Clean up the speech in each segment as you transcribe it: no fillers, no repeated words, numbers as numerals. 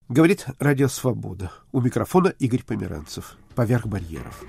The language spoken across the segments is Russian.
Говорит Радио Свобода. У микрофона Игорь Померанцев. Поверх барьеров.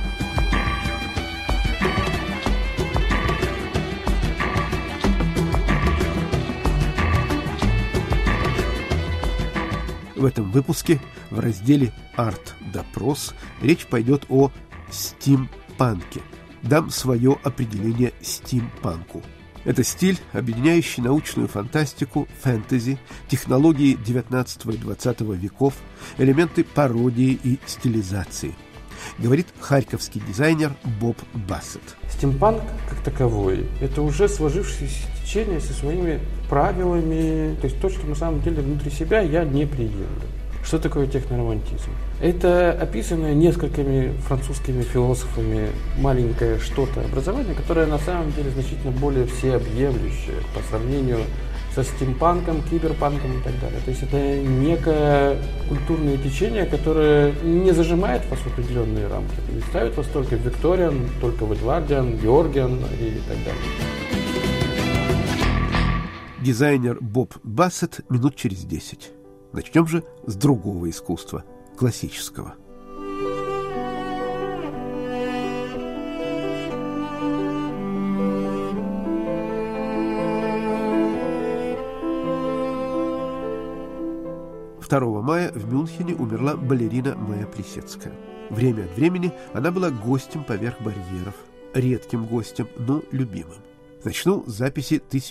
В этом выпуске в разделе «Арт-допрос» речь пойдет о стимпанке. Дам свое определение стимпанку. Это стиль, объединяющий научную фантастику, фэнтези, технологии XIX и XX веков, элементы пародии и стилизации. Говорит харьковский дизайнер Боб Бассет. Стимпанк как таковой – это уже сложившееся течение со своими правилами, то есть то, что на самом деле внутри себя я не приемлю. Что такое техноромантизм? Это описанное несколькими французскими философами маленькое что-то образование, которое на самом деле значительно более всеобъемлющее по сравнению со стимпанком, киберпанком и так далее. То есть это некое культурное течение, которое не зажимает вас в определенные рамки, не ставит вас только в Викториан, только в Эдвардиан, Георгиан и так далее. Дизайнер Боб Бассет минут через 10. Начнем же с другого искусства, классического. «2 мая в Мюнхене умерла балерина Майя Плисецкая. Время от времени она была гостем поверх барьеров, редким гостем, но любимым. Начну с записи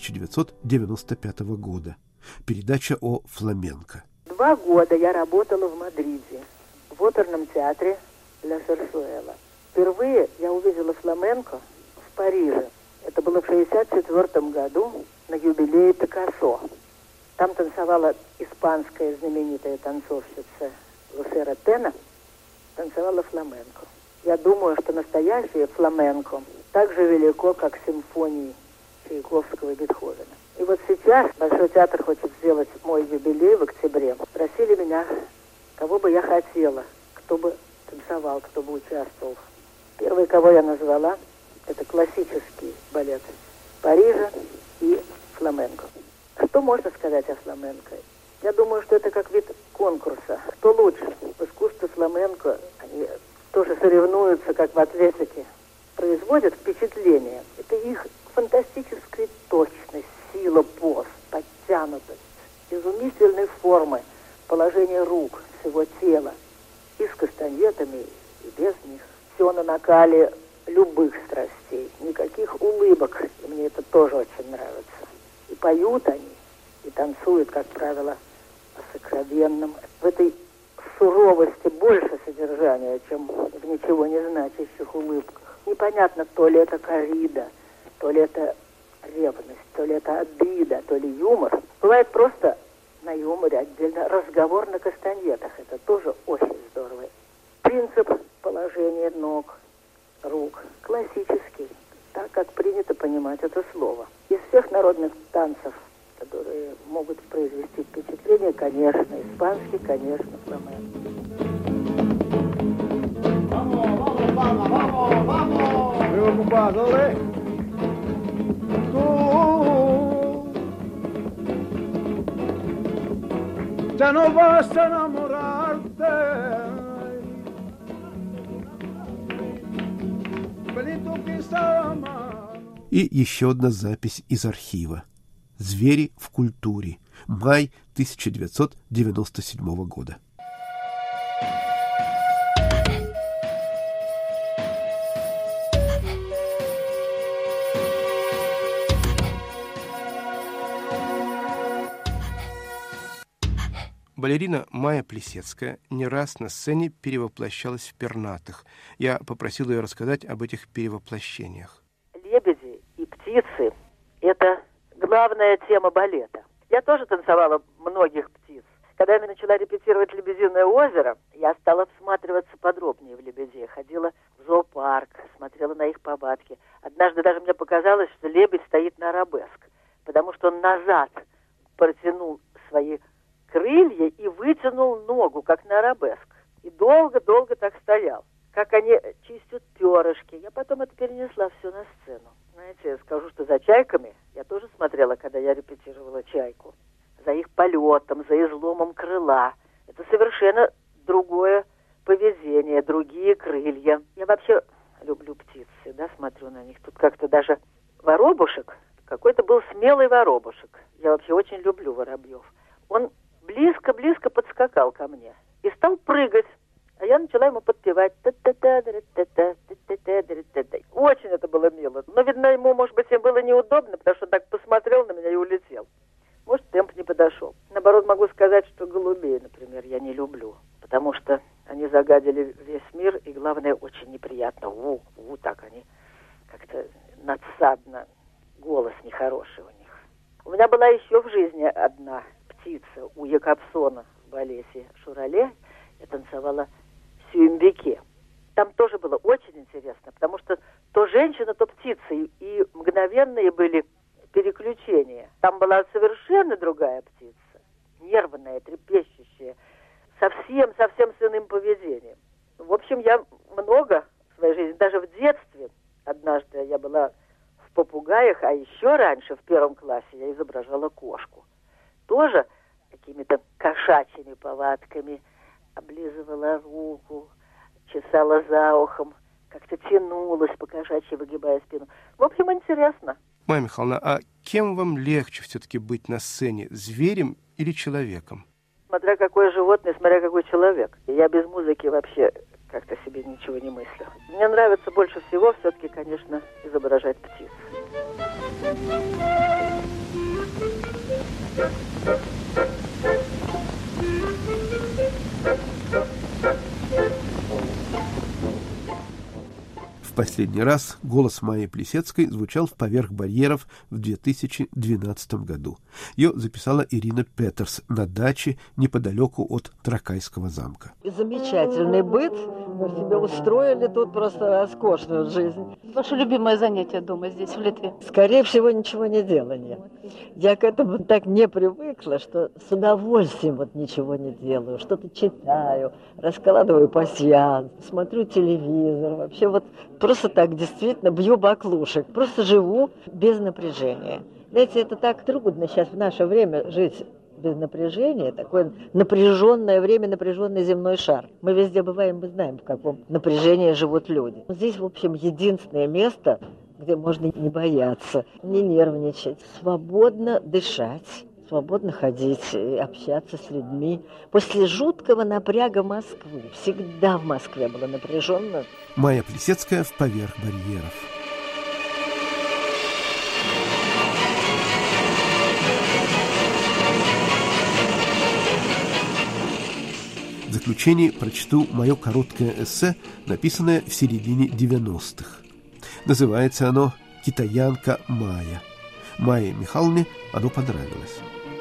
1995 года. Передача о фламенко. 2 года я работала в Мадриде, в оперном театре Ля Сарсуэла. Впервые я увидела фламенко в Париже. Это было в 1964 году на юбилее Пикассо. Там танцевала испанская знаменитая танцовщица Лусера Тена, танцевала фламенко. Я думаю, что настоящее фламенко так же велико, как симфонии Чайковского и Бетховена. И вот сейчас Большой театр хочет сделать мой юбилей в октябре. Спросили меня, кого бы я хотела, кто бы танцевал, кто бы участвовал. Первый, кого я назвала, это классический балет Парижа и фламенко. Что можно сказать о фламенко? Я думаю, что это как вид конкурса. Кто лучше? В искусстве фламенко они тоже соревнуются, как в атлетике. Производят впечатление. Это их фантастическая точность, сила поз, подтянутость, изумительной формы, положение рук, всего тела. И с кастаньетами, и без них. Все на накале любых страстей. Никаких улыбок. И мне это тоже очень нравится. И поют они, и танцуют, как правило, о сокровенном. В этой суровости больше содержания, чем в ничего не значащих улыбках. Непонятно, то ли это коррида, то ли это ревность, то ли это обида, то ли юмор. Бывает просто на юморе отдельно разговор на кастаньетах. Это тоже очень здорово. Принцип положения ног, рук классический, так как принято понимать это слово. Из всех народных танцев, которые могут произвести впечатление, конечно, испанский, конечно, фламенко. Vamos, vamos, vamos. Preocupado, tú ya no vas a enamorarte. Benito quizá. И еще одна запись из архива. «Звери в культуре». Май 1997 года. Балерина Майя Плисецкая не раз на сцене перевоплощалась в пернатых. Я попросил ее рассказать об этих перевоплощениях. Лебеди и птицы – это главная тема балета. Я тоже танцевала многих птиц. Когда я начала репетировать «Лебединое озеро», я стала всматриваться подробнее в лебедей. Ходила в зоопарк, смотрела на их повадки. Однажды даже мне показалось, что лебедь стоит на арабеск, потому что он назад протянул свои крылья и вытянул ногу, как на арабеск. И долго-долго так стоял. Как они чистят перышки. Я потом это перенесла все на сцену. Знаете, я скажу, что за чайками я тоже смотрела, когда я репетировала чайку. За их полетом, за изломом крыла, Это совершенно другое поведение, другие крылья. Я вообще люблю птиц, всегда смотрю на них. Тут как-то даже воробушек, какой-то был смелый воробушек. Я вообще очень люблю воробьев. Он близко-близко подскакал ко мне и стал прыгать. А я начала ему подпевать. Очень это было мило. Но, видно, ему, может быть, им было неудобно, потому что он так посмотрел на меня и улетел. Может, темп не подошел. Наоборот, могу сказать, что голубей, например, я не люблю. Потому что они загадили весь мир, и, главное, очень неприятно. Так они как-то надсадно. Голос нехороший у них. У меня была еще в жизни одна птица у Якобсона в балете «Шурале». Я танцевала в Сюембике. Там тоже было очень интересно, потому что то женщина, то птица, и мгновенные были переключения. Там была совершенно другая птица, нервная, трепещущая, совсем с иным поведением. В общем, я много в своей жизни, даже в детстве, однажды я была в попугаях, а еще раньше, в 1 классе, я изображала кошку. Тоже какими-то кошачьими повадками, облизывала руку, чесала за ухом, как-то тянулась по-кошачьи, выгибая спину. В общем, интересно. Майя Михайловна, а кем вам легче все-таки быть на сцене, зверем или человеком? Смотря какое животное, смотря какой человек. Я без музыки вообще как-то себе ничего не мыслю. Мне нравится больше всего все-таки, конечно, изображать птиц. В последний раз голос Майи Плисецкой звучал в «Поверх барьеров» в 2012 году. Ее записала Ирина Петерс на даче неподалеку от Тракайского замка. Замечательный быт. Мы себе устроили тут просто роскошную жизнь. Ваше любимое занятие дома здесь, в Литве? Скорее всего, ничего не делание. Я к этому так не привыкла, что с удовольствием вот ничего не делаю. Что-то читаю, раскладываю пасьянс, смотрю телевизор. Вообще вот просто так действительно бью баклушек. Просто живу без напряжения. Знаете, это так трудно сейчас в наше время жить без напряжения. Такое напряженное время, напряженный земной шар. Мы везде бываем, мы знаем, в каком напряжении живут люди. Здесь, в общем, единственное место, где можно не бояться, не нервничать, свободно дышать, свободно ходить, общаться с людьми. После жуткого напряга Москвы, всегда в Москве было напряженно. Майя Плисецкая в «Поверх барьеров». В заключение прочту мое короткое эссе, написанное в середине 90-х. Называется оно «Китаянка Майя». Майе Михайловне оно понравилось.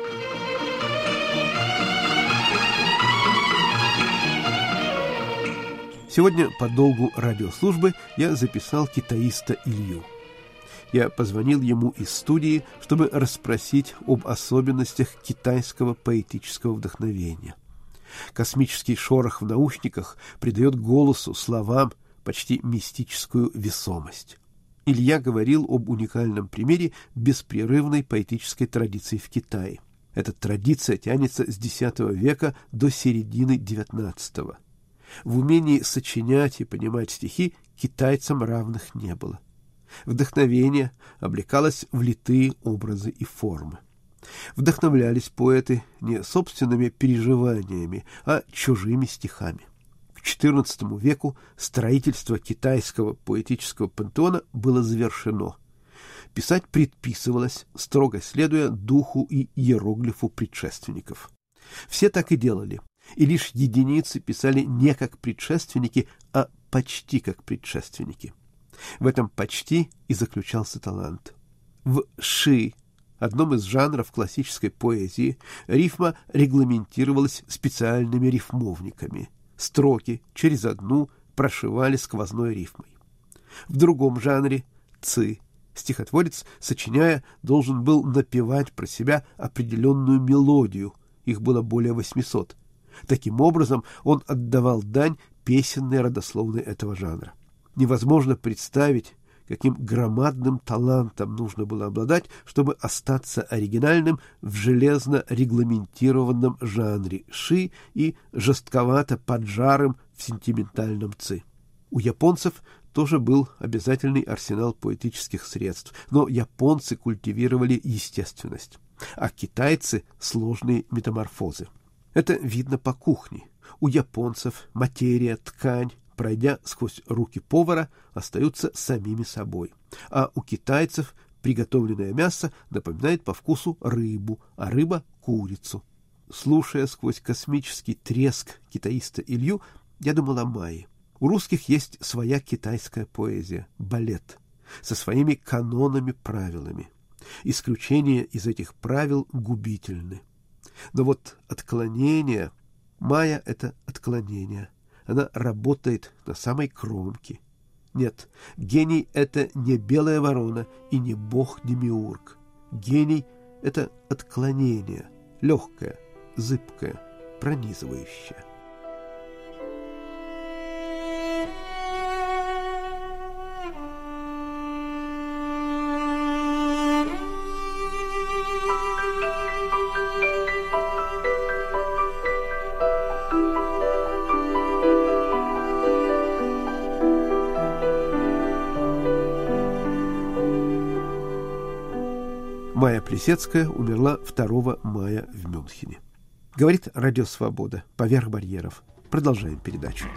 Сегодня по долгу радиослужбы я записал китаиста Илью. Я позвонил ему из студии, чтобы расспросить об особенностях китайского поэтического вдохновения. Космический шорох в наушниках придает голосу, словам почти мистическую весомость. Илья говорил об уникальном примере беспрерывной поэтической традиции в Китае. Эта традиция тянется с X века до середины XIX. В умении сочинять и понимать стихи китайцам равных не было. Вдохновение облекалось в литые образы и формы. Вдохновлялись поэты не собственными переживаниями, а чужими стихами. К XIV веку строительство китайского поэтического пантеона было завершено. Писать предписывалось, строго следуя духу и иероглифу предшественников. Все так и делали, и лишь единицы писали не как предшественники, а почти как предшественники. В этом почти и заключался талант. В ши, одном из жанров классической поэзии, рифма регламентировалась специальными рифмовниками. Строки через одну прошивали сквозной рифмой. В другом жанре, ци, стихотворец, сочиняя, должен был напевать про себя определенную мелодию, их было более 800. Таким образом, он отдавал дань песенной родословной этого жанра. Невозможно представить, каким громадным талантом нужно было обладать, чтобы остаться оригинальным в железно регламентированном жанре ши и жестковато поджарым в сентиментальном ци. У японцев тоже был обязательный арсенал поэтических средств, но японцы культивировали естественность, а китайцы – сложные метаморфозы. Это видно по кухне. У японцев материя, ткань, пройдя сквозь руки повара, остаются самими собой. А у китайцев приготовленное мясо напоминает по вкусу рыбу, а рыба – курицу. Слушая сквозь космический треск китаиста Илью, я думал о Майе. У русских есть своя китайская поэзия – балет, со своими канонами-правилами. Исключения из этих правил губительны. Но вот отклонение, Майя – это отклонение. Она работает на самой кромке. Нет, гений – это не белая ворона и не бог-демиург. Гений – это отклонение, легкое, зыбкое, пронизывающее. Майя Плисецкая умерла 2 мая в Мюнхене. Говорит Радио Свобода. Поверх барьеров. Продолжаем передачу.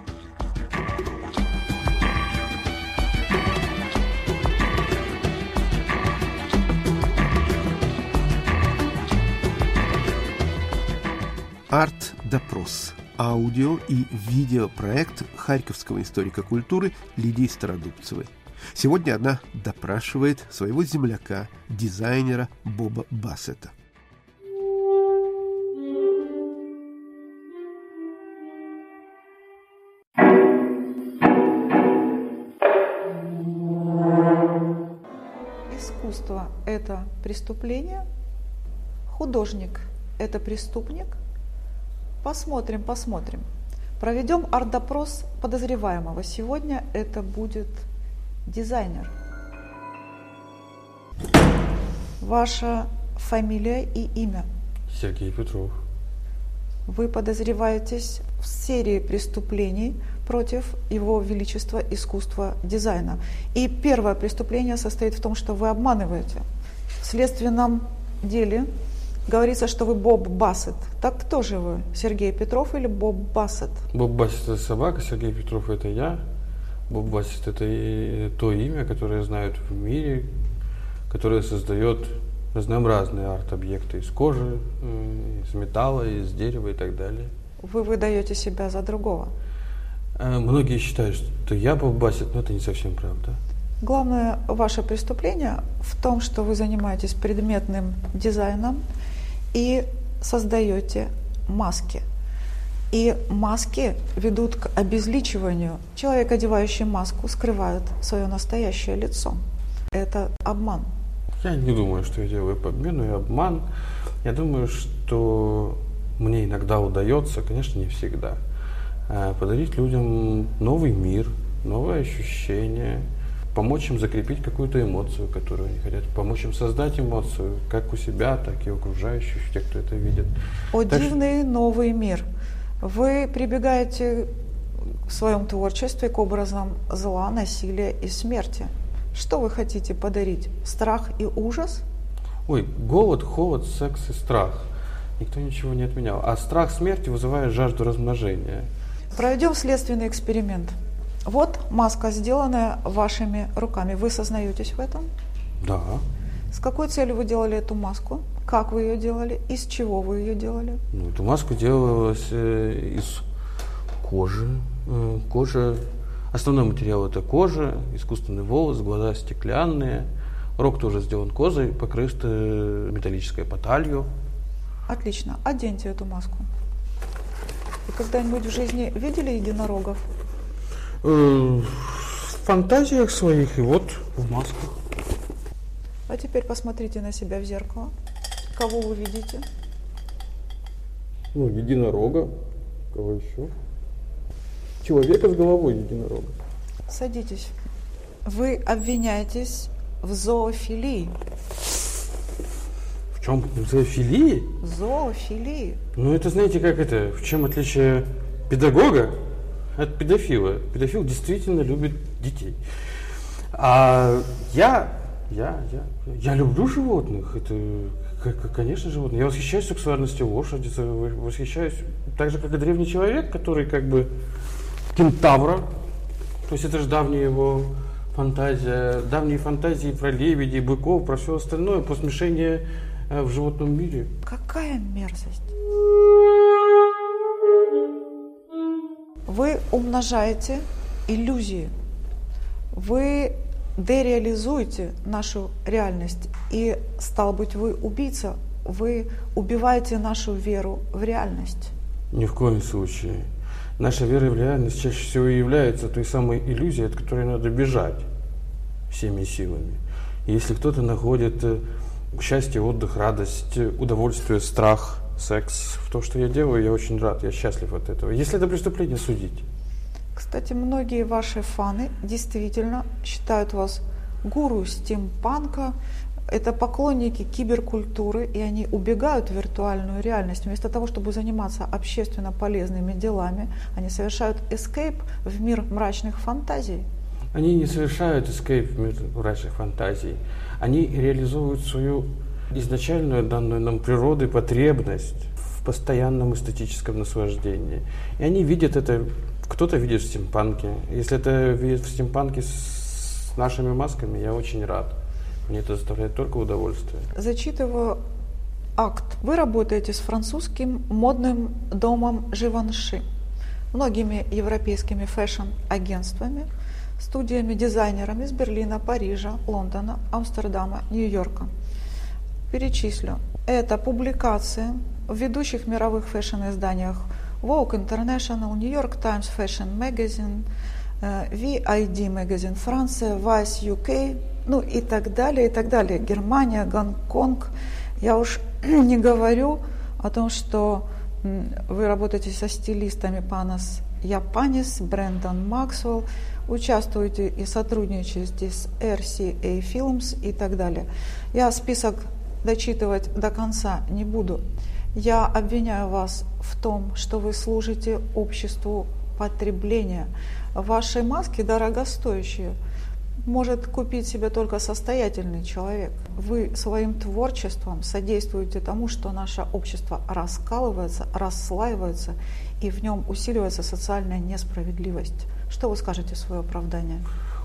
Арт-допрос. Аудио- и видеопроект харьковского историка культуры Лидии Стародубцевой. Сегодня она допрашивает своего земляка, дизайнера Боба Бассета. Искусство – это преступление, художник – это преступник. Посмотрим. Проведем арт-допрос подозреваемого. Сегодня это будет дизайнер. Ваша фамилия и имя? Сергей Петров. Вы подозреваетесь в серии преступлений против Его Величества искусства дизайна. И первое преступление состоит в том, что вы обманываете. В следственном деле говорится, что вы Боб Бассет. Так кто же вы? Сергей Петров или Боб Бассет? Боб Бассет – это собака, Сергей Петров – это я. Боб Бассет – это то имя, которое знают в мире, которое создает разнообразные арт-объекты из кожи, из металла, из дерева и так далее. Вы выдаете себя за другого. Многие считают, что я Боб Бассет, но это не совсем правда. Главное ваше преступление в том, что вы занимаетесь предметным дизайном и создаете маски. И маски ведут к обезличиванию. Человек, одевающий маску, скрывает свое настоящее лицо. Это обман. Я не думаю, что я делаю подмену и обман. Я думаю, что мне иногда удается, конечно, не всегда, подарить людям новый мир, новые ощущения, помочь им закрепить какую-то эмоцию, которую они хотят, помочь им создать эмоцию, как у себя, так и у окружающих, тех, кто это видит. О, дивный новый мир. Вы прибегаете в своем творчестве к образам зла, насилия и смерти. Что вы хотите подарить? Страх и ужас? Ой, голод, холод, секс и страх. Никто ничего не отменял. А страх смерти вызывает жажду размножения. Проведем следственный эксперимент. Вот маска, сделанная вашими руками. Вы сознаетесь в этом? Да. С какой целью вы делали эту маску? Как вы ее делали? Из чего вы ее делали? Эту маску делалась из кожи. Основной материал – это кожа, искусственный волос, глаза стеклянные. Рог тоже сделан кожей, покрыт металлической поталью. Отлично. Оденьте эту маску. Вы когда-нибудь в жизни видели единорогов? В фантазиях своих и вот в масках. А теперь посмотрите на себя в зеркало. Кого вы видите? Единорога. Кого еще? Человека с головой единорога. Садитесь. Вы обвиняетесь в зоофилии. В чем? В зоофилии? Зоофилии. Ну, это, знаете, как это? В чем отличие педагога от педофила? Педофил действительно любит детей. А я люблю животных. Это, конечно, животные. Я восхищаюсь сексуальностью лошади, восхищаюсь так же, как и древний человек, который как бы кентавра. То есть это же давняя его фантазия, давние фантазии про лебедей, быков, про все остальное, про смешение в животном мире. Какая мерзость. Вы умножаете иллюзии. Вы дереализуете нашу реальность. И, стало быть, вы убийца. Вы убиваете нашу веру в реальность. Ни в коем случае. Наша вера в реальность чаще всего и является той самой иллюзией, от которой надо бежать всеми силами. И если кто-то находит счастье, отдых, радость, удовольствие, страх, секс в том, что я делаю, я очень рад, я счастлив от этого. Если это преступление, судить. Кстати, многие ваши фаны действительно считают вас гуру стимпанка. Это поклонники киберкультуры, и они убегают в виртуальную реальность. Вместо того, чтобы заниматься общественно полезными делами, они совершают эскейп в мир мрачных фантазий. Они не совершают эскейп в мир мрачных фантазий. Они реализуют свою изначальную, данную нам природой, потребность в постоянном эстетическом наслаждении. И они видят это, кто-то видит в стимпанке. Если это видит в стимпанке с нашими масками, я очень рад. Мне это доставляет только удовольствие. Зачитываю акт. Вы работаете с французским модным домом Живанши, многими европейскими фэшн-агентствами, студиями, дизайнерами из Берлина, Парижа, Лондона, Амстердама, Нью-Йорка. Перечислю. Это публикации в ведущих мировых фэшн-изданиях Vogue International, New York Times Fashion Magazine, VID Magazine Франция, Vice UK, ну и так далее, и так далее. Германия, Гонконг. Я уж не говорю о том, что вы работаете со стилистами Панас Япанис, Брэндон Максвелл, участвуете и сотрудничаете с RCA Films и так далее. Я список дочитывать до конца не буду. Я обвиняю вас в том, что вы служите обществу потребления. Ваши маски дорогостоящие. Может купить себе только состоятельный человек. Вы своим творчеством содействуете тому, что наше общество раскалывается, расслаивается, и в нем усиливается социальная несправедливость. Что вы скажете в свое оправдание?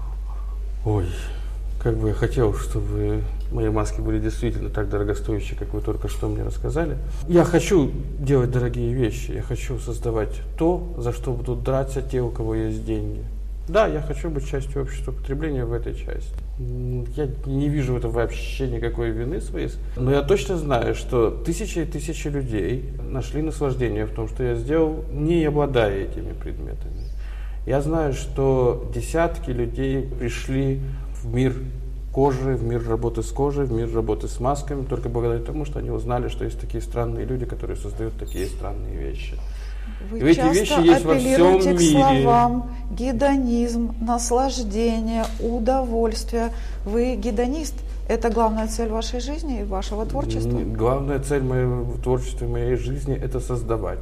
Ой, как бы я хотел, чтобы мои маски были действительно так дорогостоящие, как вы только что мне рассказали. Я хочу делать дорогие вещи, я хочу создавать то, за что будут драться те, у кого есть деньги. Да, я хочу быть частью общества потребления в этой части. Я не вижу в этом вообще никакой вины своей. Но я точно знаю, что тысячи и тысячи людей нашли наслаждение в том, что я сделал, не обладая этими предметами. Я знаю, что десятки людей пришли в мир кожи, в мир работы с кожей, в мир работы с масками, только благодаря тому, что они узнали, что есть такие странные люди, которые создают такие странные вещи. Вы часто апеллируете к словам гедонизм, наслаждение, удовольствие. Вы гедонист. Это главная цель вашей жизни и вашего творчества? Главная цель моего творчества и моей жизни – это создавать.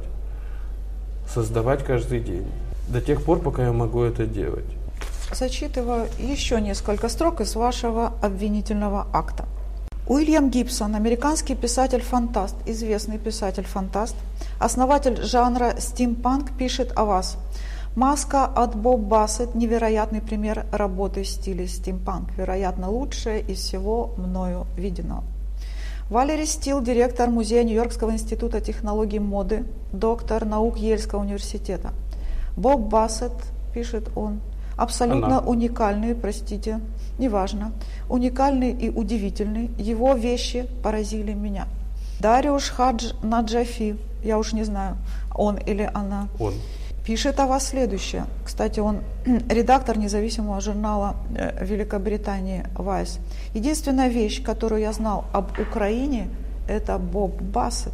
Создавать каждый день. До тех пор, пока я могу это делать. Зачитываю еще несколько строк из вашего обвинительного акта. Уильям Гибсон, американский писатель-фантаст, известный писатель-фантаст, основатель жанра стимпанк, пишет о вас. Маска от Боб Бассет – невероятный пример работы в стиле стимпанк, вероятно, лучшее из всего мною виденного. Валери Стил, директор музея Нью-Йоркского института технологий моды, доктор наук Йельского университета. Боб Бассет, пишет он, абсолютно уникальный, простите, неважно, уникальный и удивительный. Его вещи поразили меня. Дариуш Хадж Наджафи, я уж не знаю, он или она, пишет о вас следующее. Кстати, он редактор независимого журнала Великобритании Vice. Единственная вещь, которую я знал об Украине, это Боб Бассет.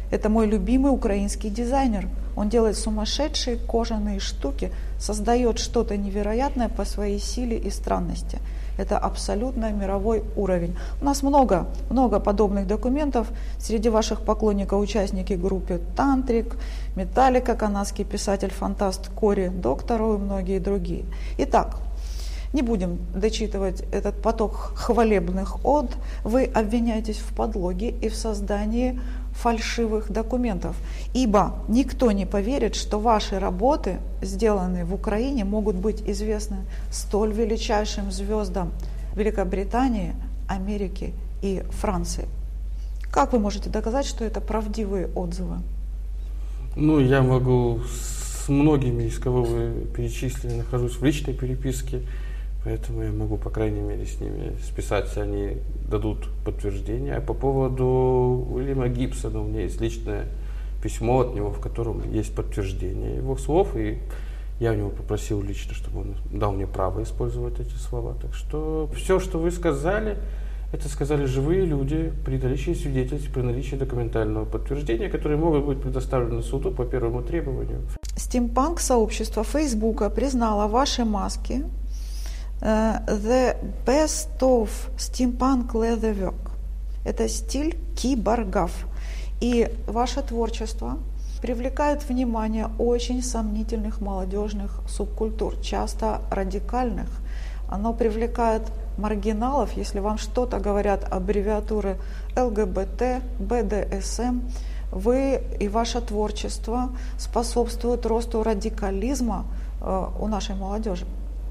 Это мой любимый украинский дизайнер. Он делает сумасшедшие кожаные штуки, создает что-то невероятное по своей силе и странности. Это абсолютно мировой уровень. У нас много подобных документов. Среди ваших поклонников участники группы Тантрик, Металлика, канадский писатель-фантаст Кори Докторов и многие другие. Итак, не будем дочитывать этот поток хвалебных од. Вы обвиняетесь в подлоге и в создании фальшивых документов. Ибо никто не поверит, что ваши работы, сделанные в Украине, могут быть известны столь величайшим звездам Великобритании, Америки и Франции. Как вы можете доказать, что это правдивые отзывы? Ну, я могу с многими, из кого вы перечислили, нахожусь в личной переписке. Поэтому я могу, по крайней мере, с ними списаться, они дадут подтверждение. А по поводу Уильяма Гибсона у меня есть личное письмо от него, в котором есть подтверждение его слов, и я у него попросил лично, чтобы он дал мне право использовать эти слова. Так что все, что вы сказали, это сказали живые люди при наличии свидетельств, при наличии документального подтверждения, которые могут быть предоставлены суду по первому требованию. Стимпанк-сообщество Фейсбука признало ваши маски the best of steampunk leatherwork. Это стиль киборгов. И ваше творчество привлекает внимание очень сомнительных молодежных субкультур, часто радикальных. Оно привлекает маргиналов, если вам что-то говорят аббревиатуры ЛГБТ, БДСМ. Вы и ваше творчество способствуют росту радикализма у нашей молодежи.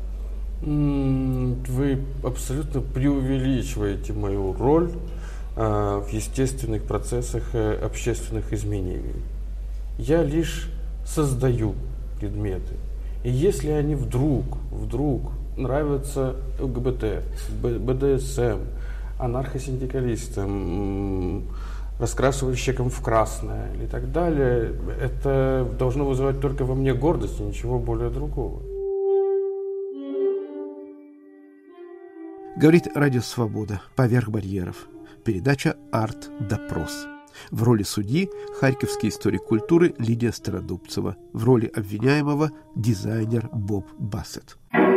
Вы абсолютно преувеличиваете мою роль в естественных процессах общественных изменений. Я лишь создаю предметы. И если они вдруг нравятся ЛГБТ, БДСМ, анархосиндикалистам, раскрашивальщикам в красное и так далее, это должно вызывать только во мне гордость и ничего более другого. Говорит Радио Свобода. Поверх барьеров. Передача «Арт-допрос». В роли судьи харьковский историк культуры Лидия Стародубцева. В роли обвиняемого дизайнер Боб Бассет.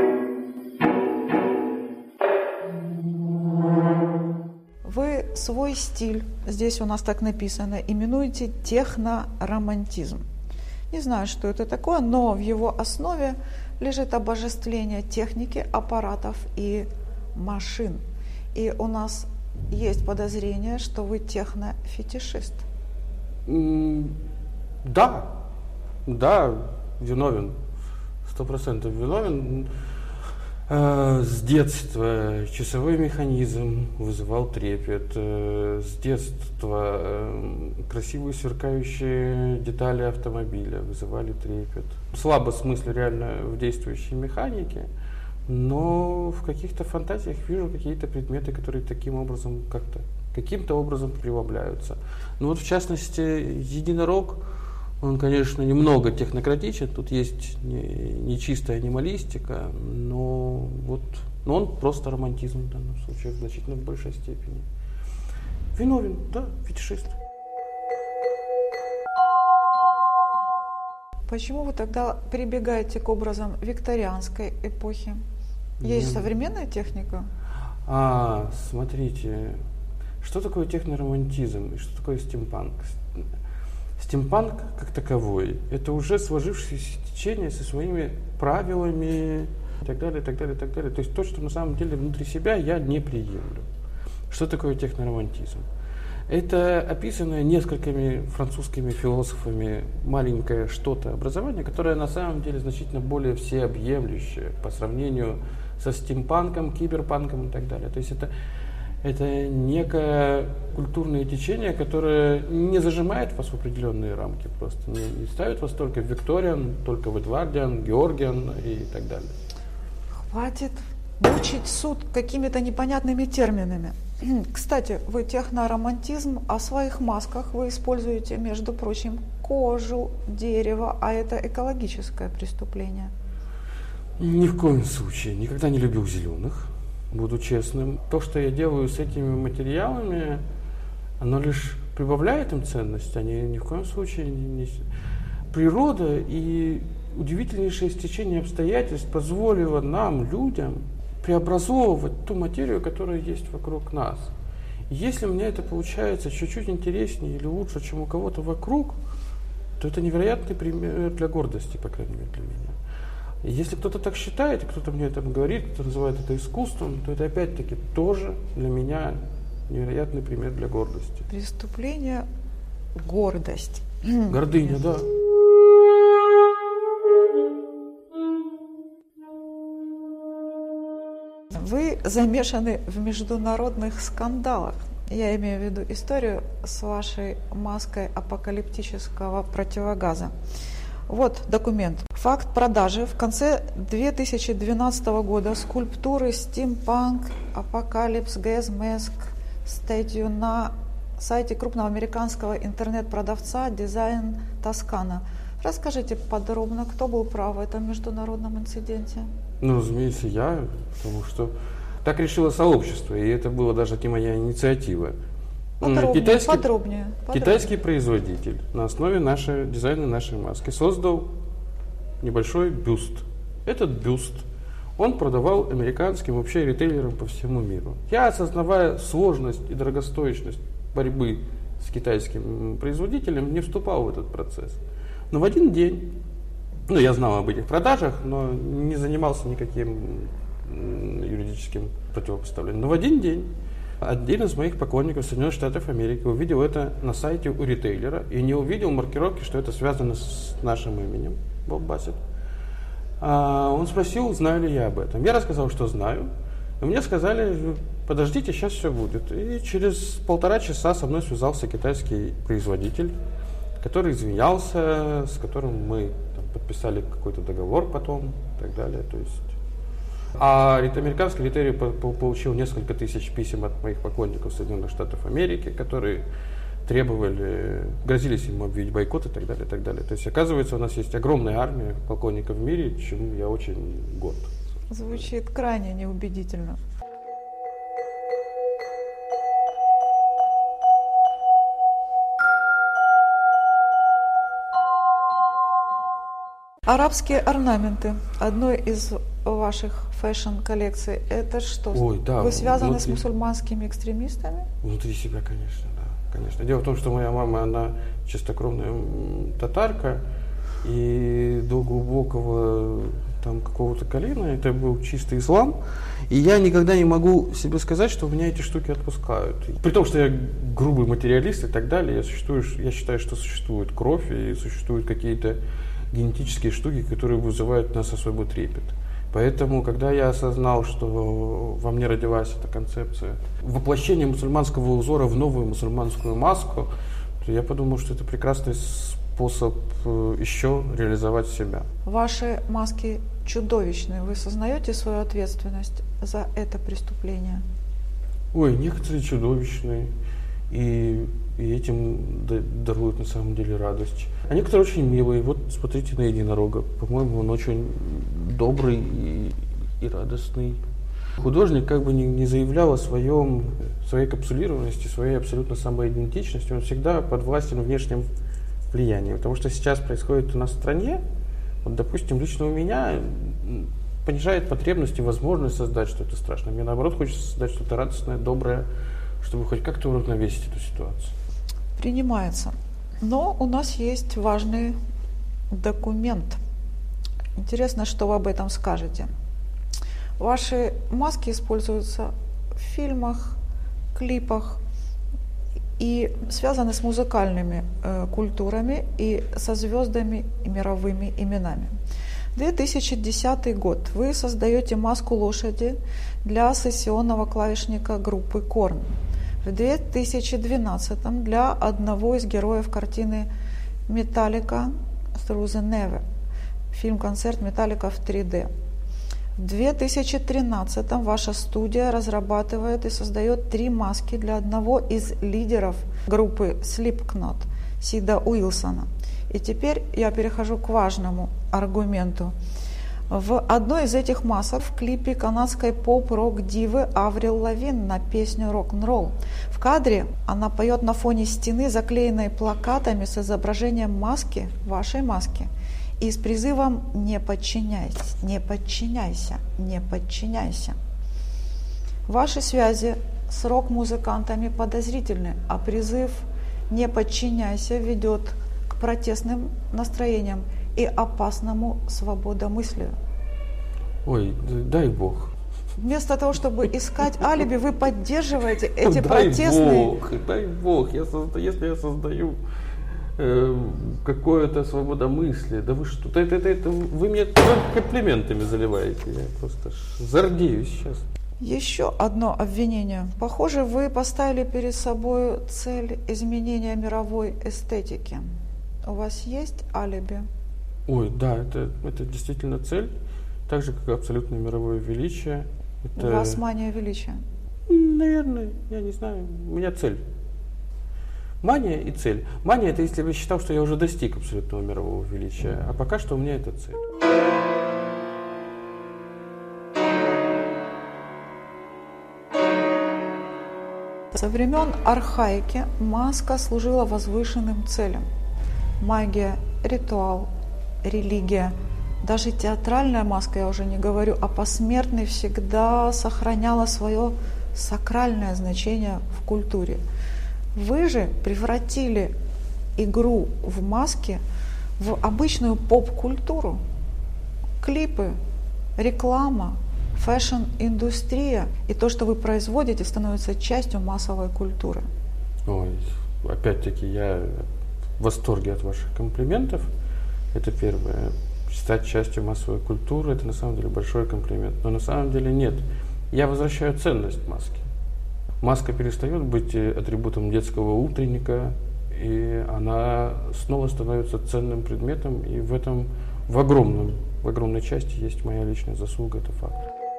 Вы свой стиль, здесь у нас так написано, именуете техноромантизм. Не знаю, что это такое, но в его основе лежит обожествление техники, аппаратов и машин. И у нас есть подозрение, что вы технофетишист. Да, виновен. 100% виновен. С детства часовой механизм вызывал трепет. С детства красивые сверкающие детали автомобиля вызывали трепет. Слабо в смысле реально в действующей механике, но в каких-то фантазиях вижу какие-то предметы, которые каким-то образом преломляются. Ну вот в частности единорог, он, конечно, немного технократичен, тут есть не чистая анималистика, но он просто романтизм в данном случае в значительно большей степени. Виновен, да, фетишист. Почему вы тогда прибегаете к образам викторианской эпохи? Есть современная техника? Смотрите, что такое техноромантизм и что такое стимпанк? Стимпанк как таковой – это уже сложившееся течение со своими правилами и так далее, и так далее, и так далее. То есть то, что на самом деле внутри себя я не приемлю. Что такое техноромантизм? Это описанное несколькими французскими философами маленькое что-то образование, которое на самом деле значительно более всеобъемлющее по сравнению со стимпанком, киберпанком и так далее. То есть это некое культурное течение, которое не зажимает вас в определенные рамки, просто не ставит вас только в Викториан, только в Эдвардиан, Георгиан и так далее. Хватит мучить суд какими-то непонятными терминами. Кстати, вы техноромантизм, а в своих масках вы используете, между прочим, кожу, дерево, а это экологическое преступление. Ни в коем случае. Никогда не любил зеленых, буду честным. То, что я делаю с этими материалами, оно лишь прибавляет им ценность, они ни в коем случае не... Природа и удивительнейшее стечение обстоятельств позволило нам, людям, преобразовывать ту материю, которая есть вокруг нас. И если у меня это получается чуть-чуть интереснее или лучше, чем у кого-то вокруг, то это невероятный пример для гордости, по крайней мере, для меня. И если кто-то так считает, и кто-то мне это говорит, кто называет это искусством, то это опять-таки тоже для меня невероятный пример для гордости. Преступление – гордость. Гордыня, да. Вы замешаны в международных скандалах. Я имею в виду историю с вашей маской апокалиптического противогаза. Вот документ. Факт продажи в конце 2012 года скульптуры Steampunk Apocalypse Gas Mask Statue на сайте крупного американского интернет-продавца Design Toscana. Расскажите подробно, кто был прав в этом международном инциденте? Ну, разумеется, я, потому что так решило сообщество, и это была даже не моя инициатива. Подробнее. Китайский производитель на основе дизайна нашей маски создал небольшой бюст. Этот бюст он продавал американским вообще ритейлерам по всему миру. Я, осознавая сложность и дорогостоящность борьбы с китайским производителем, не вступал в этот процесс. Но в один день, я знал об этих продажах, но не занимался никаким юридическим противопоставлением. Но в один день один из моих поклонников Соединенных Штатов Америки увидел это на сайте у ритейлера и не увидел маркировки, что это связано с нашим именем, Боб Бассет. Он спросил, знаю ли я об этом. Я рассказал, что знаю. И мне сказали, подождите, сейчас все будет. И через 1,5 часа со мной связался китайский производитель, который извинялся, с которым мы подписали какой-то договор потом и так далее. То есть... А американский ритейлер получил несколько тысяч писем от моих поклонников Соединенных Штатов Америки, которые требовали, грозились ему объявить бойкот и так далее, и так далее. То есть, оказывается, у нас есть огромная армия поклонников в мире, чему я очень горд. Звучит крайне неубедительно. Арабские орнаменты. Одной из ваших фэшн-коллекций. Это что? Ой, да, вы связаны с мусульманскими экстремистами? Внутри себя, конечно, да. Конечно. Дело в том, что моя мама, она чистокровная татарка, и до глубокого какого-то колена это был чистый ислам. И я никогда не могу себе сказать, что у меня эти штуки отпускают. При том, что я грубый материалист и так далее, я считаю, что существует кровь и существуют какие-то генетические штуки, которые вызывают у нас особый трепет. Поэтому, когда я осознал, что во мне родилась эта концепция воплощения мусульманского узора в новую мусульманскую маску, то я подумал, что это прекрасный способ еще реализовать себя. Ваши маски чудовищные. Вы сознаете свою ответственность за это преступление? Ой, некоторые чудовищные. И этим даруют на самом деле радость. А некоторые очень милые. Вот смотрите на единорога. По-моему, он очень добрый и радостный. Художник как бы не заявлял о своей капсулированности, своей абсолютно самоидентичности. Он всегда подвластен внешним влиянием. Потому что сейчас происходит у нас в стране, вот, допустим, лично у меня понижает потребность и возможность создать что-то страшное. Мне наоборот хочется создать что-то радостное, доброе, чтобы хоть как-то уравновесить эту ситуацию. Принимается. Но у нас есть важный документ. Интересно, что вы об этом скажете. Ваши маски используются в фильмах, клипах и связаны с музыкальными культурами и со звездами и мировыми именами. 2010 год. Вы создаете маску лошади для сессионного клавишника группы Korn. В 2012 для одного из героев картины Metallica Through the Never, фильм-концерт Metallica в 3D. В 2013 ваша студия разрабатывает и создает 3 маски для одного из лидеров группы Slipknot, Сида Уилсона. И теперь я перехожу к важному аргументу. В одной из этих масок в клипе канадской поп-рок-дивы Аврил Лавин на песню «Рок-н-ролл». В кадре она поет на фоне стены, заклеенной плакатами с изображением маски, вашей маски, и с призывом «Не подчиняйся, не подчиняйся, не подчиняйся». Ваши связи с рок-музыкантами подозрительны, а призыв «Не подчиняйся» ведет к протестным настроениям и опасному свободомыслию. Ой, дай Бог. Вместо того, чтобы искать алиби, вы поддерживаете эти протестные... Дай Бог, если я создаю какое-то свободомыслие, да вы что, вы мне комплиментами заливаете, я просто зардеюсь сейчас. Еще одно обвинение. Похоже, вы поставили перед собой цель изменения мировой эстетики. У вас есть алиби? Ой, да, это действительно цель, так же, как и абсолютное мировое величие. У вас мания величия? Наверное, я не знаю, у меня цель. Мания и цель. Мания — это если бы я считал, что я уже достиг абсолютного мирового величия, а пока что у меня это цель. Со времен архаики маска служила возвышенным целям. Магия, ритуал, религия, даже театральная маска, я уже не говорю, а посмертный всегда сохраняла свое сакральное значение в культуре. Вы же превратили игру в маски в обычную поп-культуру. Клипы, реклама, фэшн-индустрия и то, что вы производите, становится частью массовой культуры. Ой, опять-таки я в восторге от ваших комплиментов. Это первое. Стать частью массовой культуры — это на самом деле большой комплимент. Но на самом деле нет. Я возвращаю ценность маски. Маска перестает быть атрибутом детского утренника, и она снова становится ценным предметом, и в этом в огромной части есть моя личная заслуга, это факт.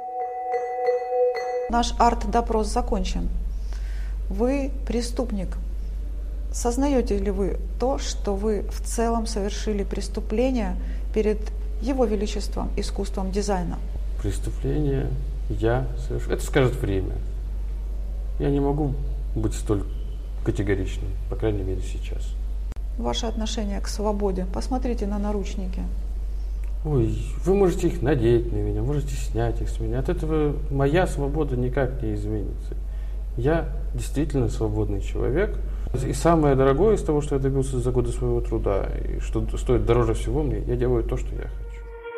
Наш арт-допрос закончен. Вы преступник. Сознаете ли вы то, что вы в целом совершили преступление перед Его Величеством, искусством дизайна? Преступление я совершил. Это скажет время. Я не могу быть столь категоричным, по крайней мере сейчас. Ваше отношение к свободе. Посмотрите на наручники. Ой, вы можете их надеть на меня, можете снять их с меня. От этого моя свобода никак не изменится. Я действительно свободный человек. И самое дорогое из того, что я добился за годы своего труда, и что стоит дороже всего мне, я делаю то, что я хочу.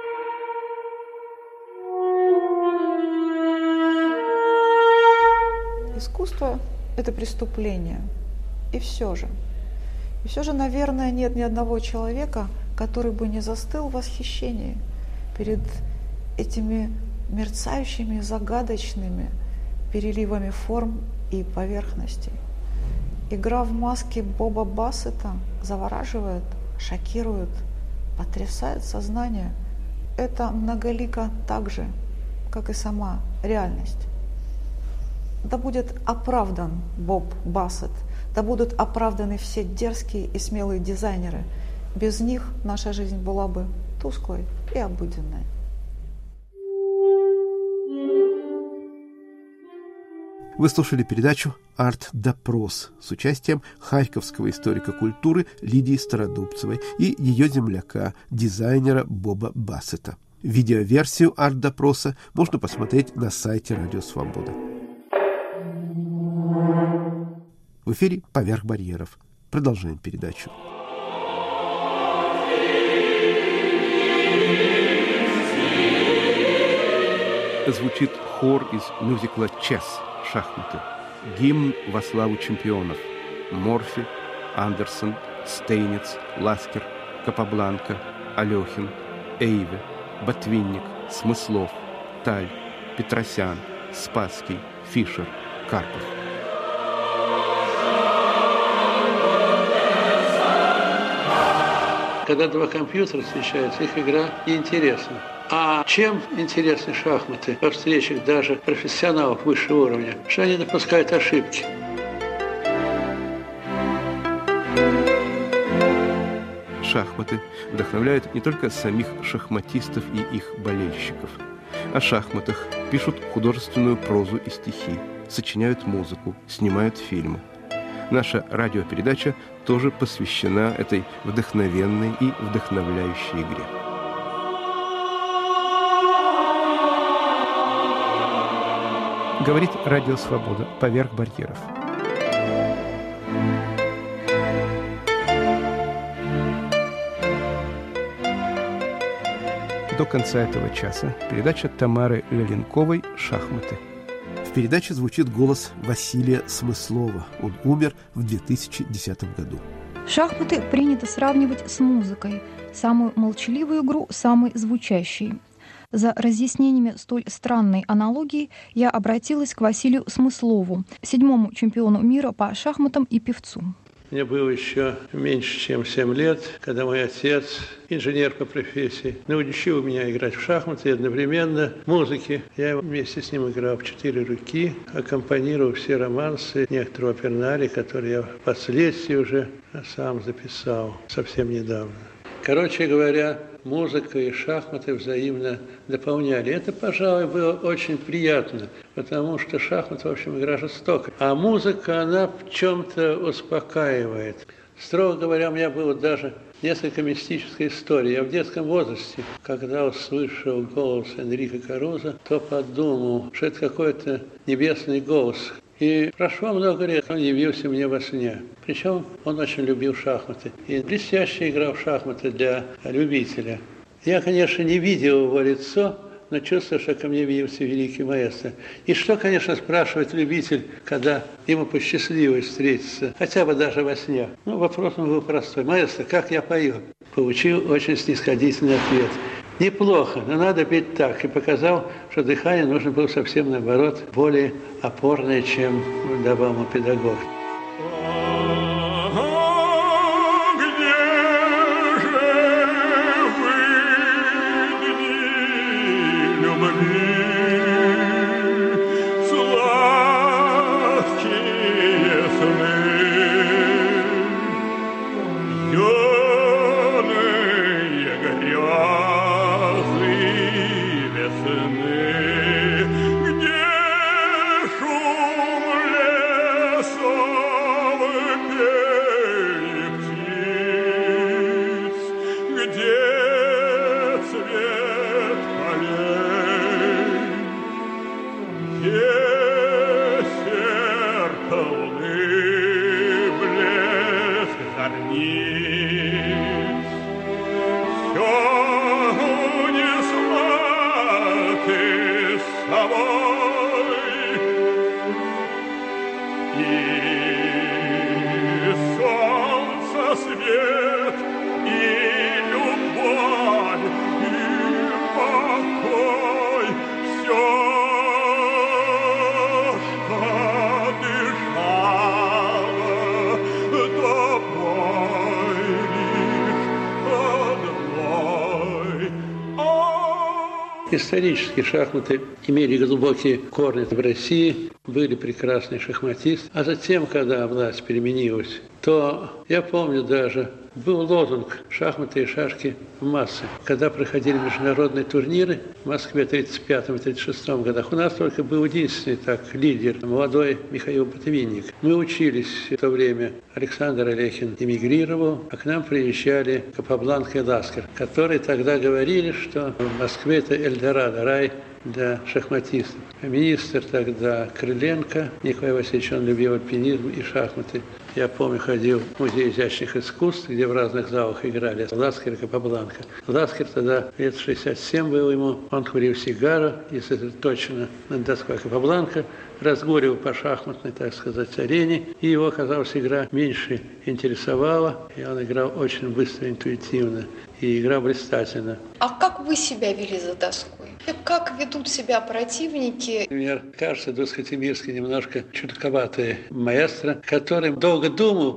Искусство – это преступление. И все же, наверное, нет ни одного человека, который бы не застыл в восхищении перед этими мерцающими, загадочными переливами форм и поверхностей. Игра в маске Боба Бассета завораживает, шокирует, потрясает сознание. Это многолико так же, как и сама реальность. Да будет оправдан Боб Бассет, да будут оправданы все дерзкие и смелые дизайнеры. Без них наша жизнь была бы тусклой и обыденной. Вы слушали передачу «Арт-допрос» с участием харьковского историка культуры Лидии Стародубцевой и ее земляка, дизайнера Боба Бассета. Видеоверсию «Арт-допроса» можно посмотреть на сайте «Радио Свобода». В эфире «Поверх барьеров». Продолжаем передачу. Звучит хор из мюзикла «Чесс» «Шахматы». Гимн во славу чемпионов. Морфи, Андерсон, Стейниц, Ласкер, Капабланка, Алехин, Эйве, Ботвинник, Смыслов, Таль, Петросян, Спасский, Фишер, Карпов. Когда два компьютера встречаются, их игра неинтересна. А чем интересны шахматы во встречах даже профессионалов высшего уровня? Что они допускают ошибки. шахматы вдохновляют не только самих шахматистов и их болельщиков. О шахматах пишут художественную прозу и стихи, сочиняют музыку, снимают фильмы. Наша радиопередача тоже посвящена этой вдохновенной и вдохновляющей игре. Говорит Радио Свобода «Поверх барьеров». До конца этого часа передача Тамары Леленковой «Шахматы». В передаче звучит голос Василия Смыслова. Он умер в 2010 году. Шахматы принято сравнивать с музыкой. Самую молчаливую игру самой звучащей. За разъяснениями столь странной аналогии я обратилась к Василию Смыслову, 7-му чемпиону мира по шахматам и певцу. Мне было еще меньше, чем 7 лет, когда мой отец, инженер по профессии, научил меня играть в шахматы и одновременно музыке. Я вместе с ним играл в 4 руки, аккомпанировал все романсы, некоторые опернари, которые я впоследствии уже сам записал совсем недавно. Короче говоря, музыка и шахматы взаимно дополняли. Это, пожалуй, было очень приятно, потому что шахматы, в общем, игра жестокая. А музыка, она в чем-то успокаивает. Строго говоря, у меня было даже несколько мистической истории. Я в детском возрасте, когда услышал голос Энрико Карузо, то подумал, что это какой-то небесный голос. И прошло много лет, он явился мне во сне. Причем он очень любил шахматы. И блестяще играл в шахматы для любителя. Я, конечно, не видел его лицо, но чувствую, что ко мне явился великий маэстро. И что, конечно, спрашивает любитель, когда ему посчастливилось встретиться, хотя бы даже во сне? Ну, вопрос был простой. Маэстро, как я пою? Получил очень снисходительный ответ. Неплохо, но надо петь так. И показал, что дыхание нужно было совсем наоборот, более опорное, чем давал ему педагог. Исторически шахматы имели глубокие корни в России, были прекрасные шахматисты. А затем, когда власть переменилась, то, я помню даже, был лозунг «Шахматы и шашки в массы». Когда проходили международные турниры в Москве в 1935-1936 годах, у нас только был единственный лидер, молодой Михаил Ботвинник. Мы учились в то время, Александр Алехин эмигрировал, а к нам приезжали Капабланка и Ласкер, которые тогда говорили, что в Москве это Эльдорадо, рай для шахматистов. Министр тогда Крыленко, Николай Васильевич, он любил альпинизм и шахматы. Я помню, ходил в музей изящных искусств, где в разных залах играли Ласкер и Капабланка. Ласкер тогда лет 67 был ему, он курил сигару, если это точно, над доской. Капабланка разгуливал по шахматной, так сказать, арене, и его, оказалось, игра меньше интересовала, и он играл очень быстро, интуитивно. и играл блистательно. А как вы себя вели за доской? Как ведут себя противники? Например, кажется, Дусхотимирский немножко чудаковатый маэстро, который долго думал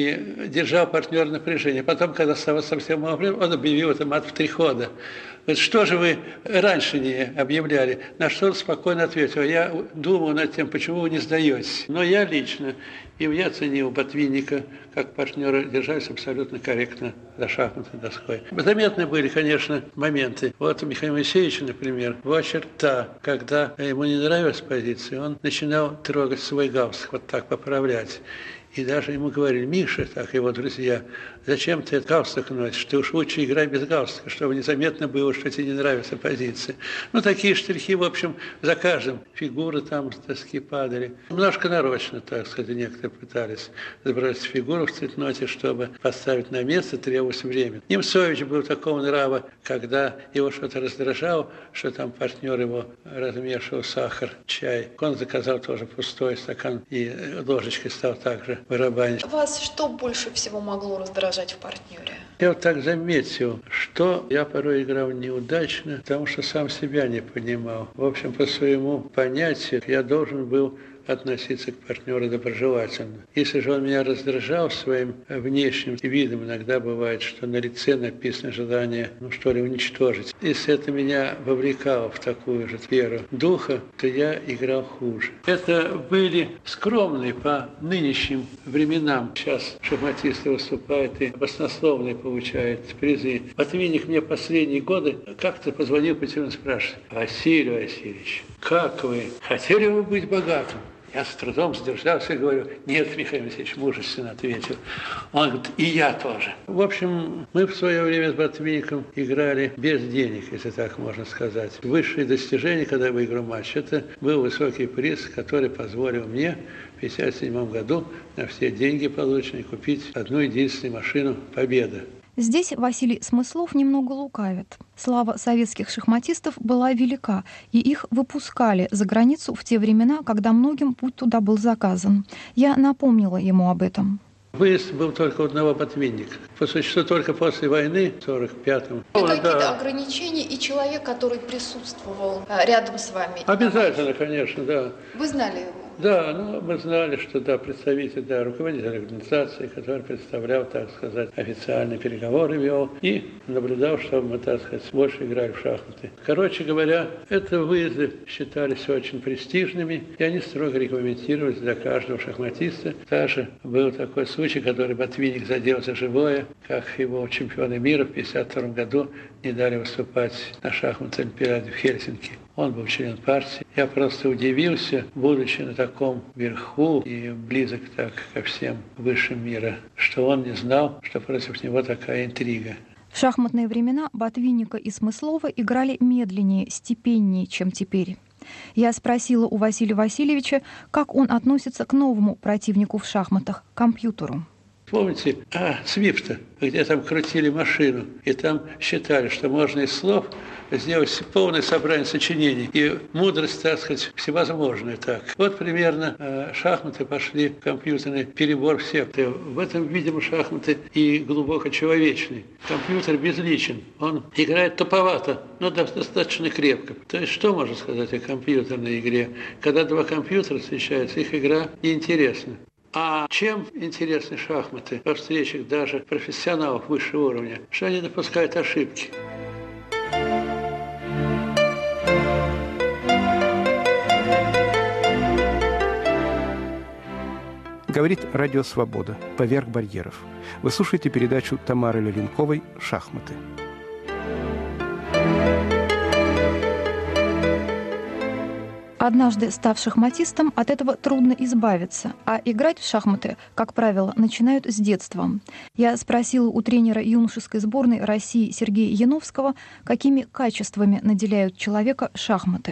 и держал партнера напряжение. Потом, когда стало совсем мало времени, он объявил это мат в 3 хода. Что же вы раньше не объявляли? На что он спокойно ответил: я думал над тем, почему вы не сдаетесь. Но я лично, и я ценил Ботвинника как партнера, держались абсолютно корректно за шахматной доской. Заметны были, конечно, моменты. Вот у Михаила Моисеевича, например, была черта, когда ему не нравилась позиция, он начинал трогать свой галстук, вот так поправлять. И даже ему говорили: Миша, так его друзья, зачем ты галстук носишь? Ты уж лучше играй без галстука, чтобы незаметно было, что тебе не нравится позиция. Ну, такие штрихи, в общем, за каждым. Фигуры там с доски падали. Немножко нарочно, так сказать, некоторые пытались сбросить фигуру в цветноте, чтобы поставить на место, требовалось время. Немцович был такого нрава, когда его что-то раздражало, что там партнер его размешивал сахар, чай. Он заказал тоже пустой стакан и ложечкой стал также барабанить. Вас что больше всего могло раздражать в партнере? Я вот так заметил, что я порой играл неудачно, потому что сам себя не понимал. В общем, по своему понятию я должен был относиться к партнеру доброжелательно. Если же он меня раздражал своим внешним видом, иногда бывает, что на лице написано желание, уничтожить. Если это меня вовлекало в такую же веру духа, то я играл хуже. Это были скромные по нынешним временам. Сейчас шахматисты выступают и баснословные получают призы. Ботвинник мне последние годы как-то позвонил по телефону и спрашивает: Василий Васильевич, как вы? Хотели бы быть богатым? Я с трудом сдержался и говорю: нет, Михаил Васильевич, мужественно ответил. Он говорит: и я тоже. В общем, мы в свое время с Ботвинником играли без денег, если так можно сказать. Высшее достижение, когда выиграл матч, это был высокий приз, который позволил мне в 1957 году на все деньги полученные купить одну единственную машину «Победа». Здесь Василий Смыслов немного лукавит. Слава советских шахматистов была велика, и их выпускали за границу в те времена, когда многим путь туда был заказан. Я напомнила ему об этом. Выезд был только у одного Ботвинника. По существу только после войны, в 1945-м. Какие-то ограничения и человек, который присутствовал рядом с вами? Обязательно, конечно, да. Вы знали его? Да, мы знали, что представитель, руководитель организации, который представлял, так сказать, официальные переговоры вел и наблюдал, чтобы мы, так сказать, больше играли в шахматы. Короче говоря, это выезды считались очень престижными, и они строго регламентировались для каждого шахматиста. Также был такой случай, который Ботвинник задел за живое, как его чемпионы мира в 1952 году не дали выступать на шахматной олимпиаде в Хельсинки. Он был член партии. Я просто удивился, будучи на таком верху и близок так ко всем высшим мира, что он не знал, что против него такая интрига. В шахматные времена Ботвинника и Смыслова играли медленнее, степеннее, чем теперь. Я спросила у Василия Васильевича, как он относится к новому противнику в шахматах – компьютеру. Помните, Свифта, где там крутили машину, и там считали, что можно из слов сделать полное собрание сочинений, и мудрость, так сказать, всевозможная так. Вот примерно шахматы пошли в компьютерный перебор всех. В этом, видимо, шахматы и глубоко человечный. Компьютер безличен, он играет туповато, но достаточно крепко. То есть, что можно сказать о компьютерной игре? Когда два компьютера встречаются, их игра неинтересна. А чем интересны шахматы во встречах даже профессионалов высшего уровня? Что они допускают ошибки. Говорит Радио Свобода. Поверх барьеров. Вы слушаете передачу Тамары Леленковой «Шахматы». Однажды став шахматистом, от этого трудно избавиться, а играть в шахматы, как правило, начинают с детства. Я спросила у тренера юношеской сборной России Сергея Яновского, какими качествами наделяют человека шахматы.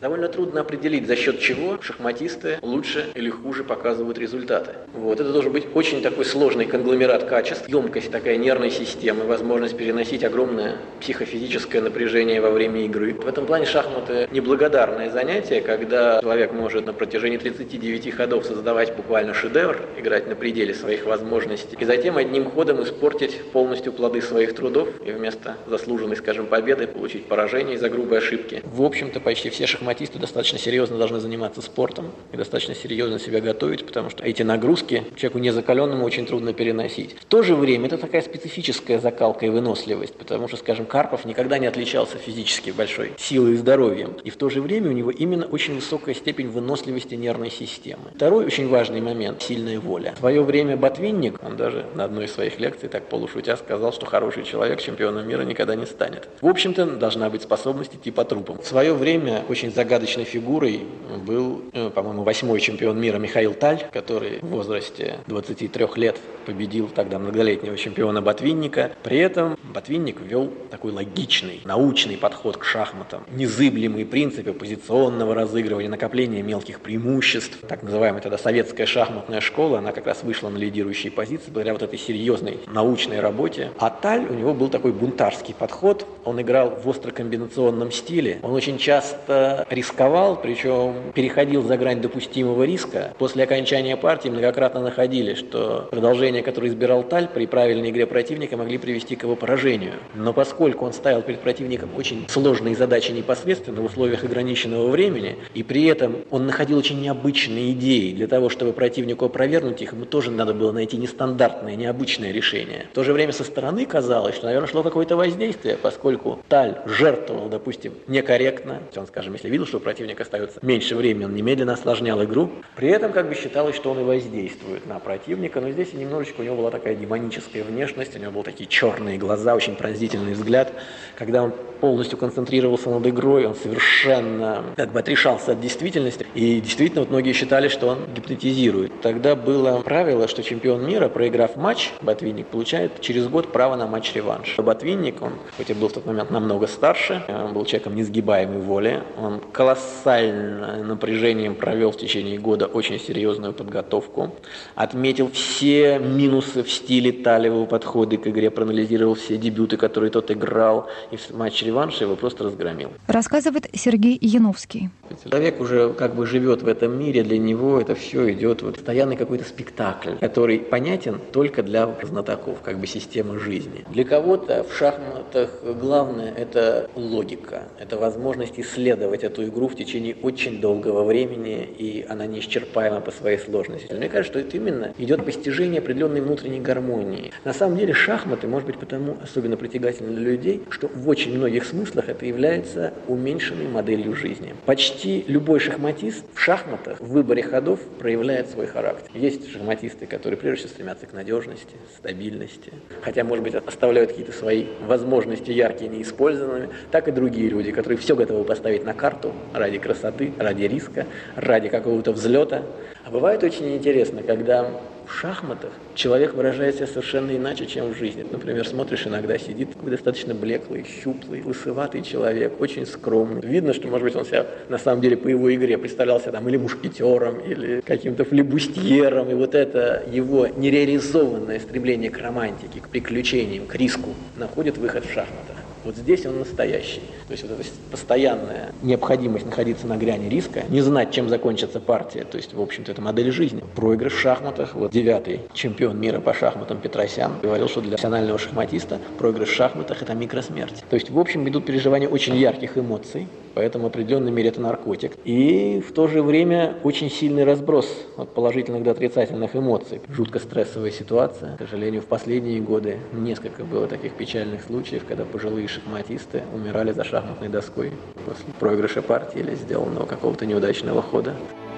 довольно трудно определить, за счет чего шахматисты лучше или хуже показывают результаты. Это должен быть очень такой сложный конгломерат качеств, емкость такая нервной системы, возможность переносить огромное психофизическое напряжение во время игры. В этом плане шахматы неблагодарное занятие, когда человек может на протяжении 39 ходов создавать буквально шедевр, играть на пределе своих возможностей, и затем одним ходом испортить полностью плоды своих трудов и вместо заслуженной, скажем, победы получить поражение из-за грубой ошибки. В общем-то, почти все шахматисты достаточно серьезно должны заниматься спортом и достаточно серьезно себя готовить, потому что эти нагрузки человеку незакаленному очень трудно переносить. В то же время это такая специфическая закалка и выносливость, потому что, скажем, Карпов никогда не отличался физически большой силой и здоровьем, и в то же время у него именно очень высокая степень выносливости нервной системы. Второй очень важный момент – сильная воля. В свое время Ботвинник, он даже на одной из своих лекций так полушутя сказал, что хороший человек чемпионом мира никогда не станет. В общем-то, должна быть способность идти по трупам. В свое время очень загадочной фигурой был, по-моему, 8-й чемпион мира Михаил Таль, который в возрасте 23 лет победил тогда многолетнего чемпиона Ботвинника. При этом Ботвинник ввел такой логичный, научный подход к шахматам. Незыблемые принципы позиционного разыгрывания, накопления мелких преимуществ. Так называемая тогда советская шахматная школа, она как раз вышла на лидирующие позиции благодаря этой серьезной научной работе. А Таль, у него был такой бунтарский подход. Он играл в острокомбинационном стиле. Он очень часто рисковал, причем переходил за грань допустимого риска. После окончания партии многократно находили, что продолжение, которое избирал Таль, при правильной игре противника могли привести к его поражению. Но поскольку он ставил перед противником очень сложные задачи непосредственно в условиях ограниченного времени, и при этом он находил очень необычные идеи для того, чтобы противнику опровергнуть их, ему тоже надо было найти нестандартное, необычное решение. В то же время со стороны казалось, что, наверное, шло какое-то воздействие, поскольку Таль жертвовал, допустим, некорректно. Он, скажем, если видел, что у противника остается меньше времени, он немедленно осложнял игру. При этом считалось, что он и воздействует на противника, но здесь немножечко у него была такая демоническая внешность, у него были такие черные глаза, очень пронзительный взгляд. Когда он полностью концентрировался над игрой, он совершенно отрешался от действительности. И действительно, многие считали, что он гипнотизирует. Тогда было правило, что чемпион мира, проиграв матч, Ботвинник получает через год право на матч-реванш. Ботвинник, он, хоть и был в тот момент намного старше, он был человеком несгибаемой воли, он колоссальным напряжением провел в течение года очень серьезную подготовку, отметил все минусы в стиле Талевого подхода к игре, проанализировал все дебюты, которые тот играл, и в матч-реванше его просто разгромил. Рассказывает Сергей Яновский. Человек уже живет в этом мире, для него это все идет постоянный какой-то спектакль, который понятен только для знатоков, система жизни. Для кого-то в шахматах главное это логика, это возможность исследовать эту игру в течение очень долгого времени, и она неисчерпаема по своей сложности. Мне кажется, что это именно идет постижение определенной внутренней гармонии. На самом деле шахматы, может быть, потому особенно притягательны для людей, что в очень многих смыслах это является уменьшенной моделью жизни. Почти любой шахматист в шахматах в выборе ходов проявляет свой характер. Есть шахматисты, которые прежде всего стремятся к надежности, стабильности, хотя, может быть, оставляют какие-то свои возможности яркие, неиспользованными, так и другие люди, которые все готовы поставить на карту ради красоты, ради риска, ради какого-то взлета. А бывает очень интересно, когда в шахматах человек выражает себя совершенно иначе, чем в жизни. Например, смотришь, иногда сидит достаточно блеклый, щуплый, лысоватый человек, очень скромный. Видно, что, может быть, он себя на самом деле по его игре представлялся или мушкетером, или каким-то флебустьером. И это его нереализованное стремление к романтике, к приключениям, к риску находит выход в шахматах. Здесь он настоящий. То есть эта постоянная необходимость находиться на грани риска, не знать, чем закончится партия, то есть, в общем-то, это модель жизни. Проигрыш в шахматах. 9-й чемпион мира по шахматам Петросян говорил, что для профессионального шахматиста проигрыш в шахматах – это микросмерть. То есть, в общем, идут переживания очень ярких эмоций, поэтому в определенной мере это наркотик. И в то же время очень сильный разброс от положительных до отрицательных эмоций. Жутко стрессовая ситуация. К сожалению, в последние годы несколько было таких печальных случаев, когда пожилые шахматисты умирали за шахматной доской после проигрыша партии или сделанного какого-то неудачного хода.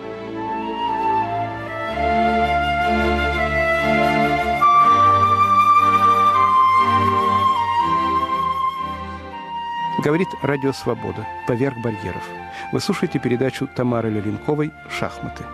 Говорит Радио Свобода. Поверх барьеров. Вы слушаете передачу Тамары Леленковой «Шахматы».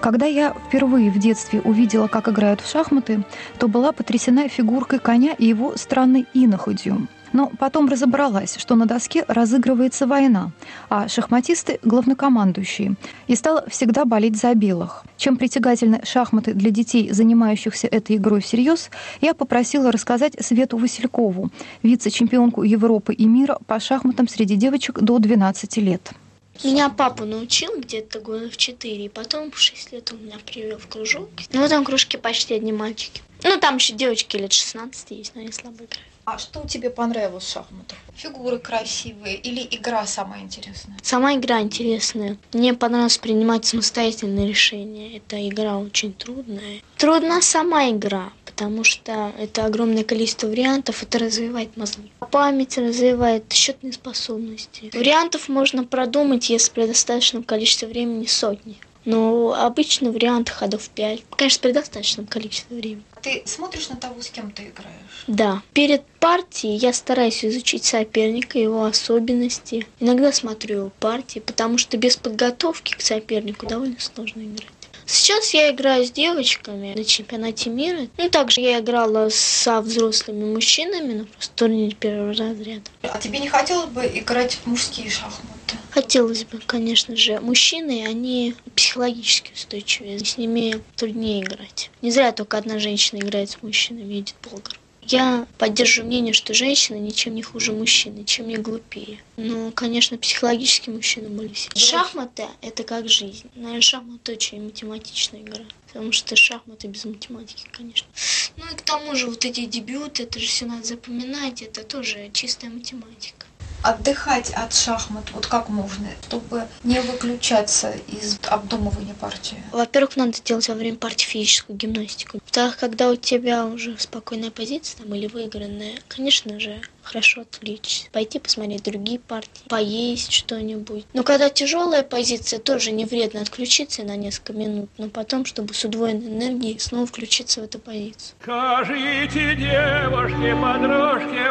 Когда я впервые в детстве увидела, как играют в шахматы, то была потрясена фигуркой коня и его странной иноходью. Но потом разобралась, что на доске разыгрывается война, а шахматисты — главнокомандующие, и стала всегда болеть за белых. Чем притягательны шахматы для детей, занимающихся этой игрой всерьез, я попросила рассказать Свету Василькову, вице-чемпионку Европы и мира по шахматам среди девочек до 12 лет. Меня папа научил где-то года в 4, и потом в 6 лет он меня привел в кружок. Ну, в этом кружке почти одни мальчики. Ну, там еще девочки лет 16 есть, но они слабо играют. А что тебе понравилось в шахматах? Фигуры красивые или игра самая интересная? Сама игра интересная. Мне понравилось принимать самостоятельные решения. Эта игра очень трудная. Трудна сама игра, потому что это огромное количество вариантов, это развивает мозги. Память развивает, счетные способности. Вариантов можно продумать, если при достаточном количестве времени сотни. Но обычно вариант ходов 5. Конечно, при достаточном количестве времени. Ты смотришь на того, с кем ты играешь? Да. Перед партией я стараюсь изучить соперника, его особенности. Иногда смотрю его партии, потому что без подготовки к сопернику довольно сложно играть. Сейчас я играю с девочками на чемпионате мира. Ну, также я играла со взрослыми мужчинами на турнире первого разряда. А тебе не хотелось бы играть в мужские шахматы? Хотелось бы, конечно же. Мужчины, они психологически устойчивее. С ними труднее играть. Не зря только одна женщина играет с мужчинами, Эдит Болгар. Я поддерживаю мнение, что женщины ничем не хуже мужчины, чем не глупее. Но, конечно, психологически мужчины более сильны. Шахматы – это как жизнь. Наверное, шахматы очень математичная игра. Потому что шахматы без математики, конечно. Ну и к тому же вот эти дебюты, это же все надо запоминать, это тоже чистая математика. Отдыхать от шахмат, вот как можно, чтобы не выключаться из обдумывания партии? Во-первых, надо делать во время партии физическую гимнастику. Во-вторых, когда у тебя уже спокойная позиция там, или выигранная, конечно же, хорошо отвлечься. Пойти посмотреть другие партии, поесть что-нибудь. Но когда тяжелая позиция, тоже не вредно отключиться на несколько минут, но потом, чтобы с удвоенной энергией снова включиться в эту позицию. Скажите, девушки, подружки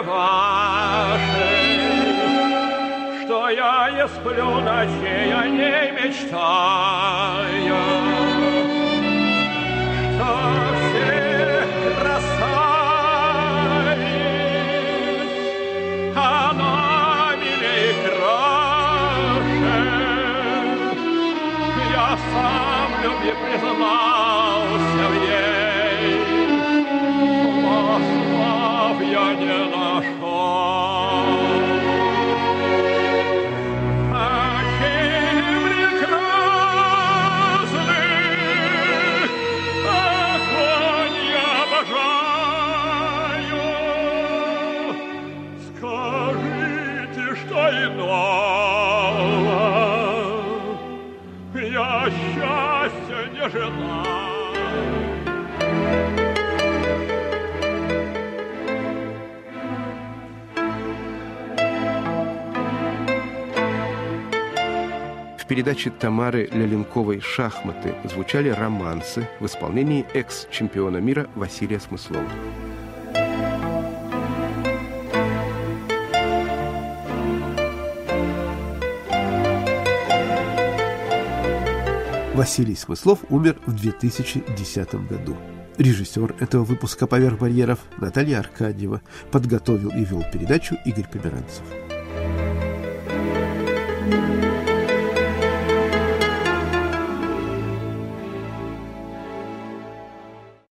ваши, что я не сплю ночей, о ней мечтаю, что всех красавиц она милей краше. Я сам в любви признался в ей, но слав я не нашел. Я счастья не желаю. В передаче Тамары Ляленковой «Шахматы» звучали романсы в исполнении экс-чемпиона мира Василия Смыслова. Василий Смыслов умер в 2010 году. Режиссер этого выпуска «Поверх барьеров» Наталья Аркадьева. Подготовил и вел передачу Игорь Померанцев.